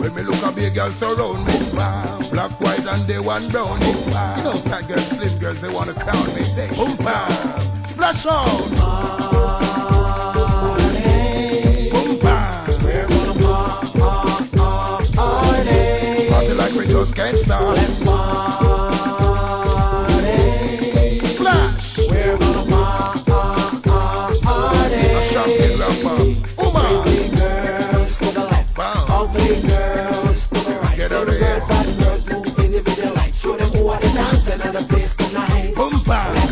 When me look a big girl surround me, black, white and they want brown me. You know fat girls, slim girls, they wanna crown me. Boom bam, splash out. Boom bam. We're gonna party. Party like we just can't stop. Let's party. Splash. We're gonna party. A champagne rapper. Pretty girls to the left, ugly girls to the right. Get out of Slim here. girls, bad girls, move in the video light. Show them who are the dancing and the place tonight. Boom bam.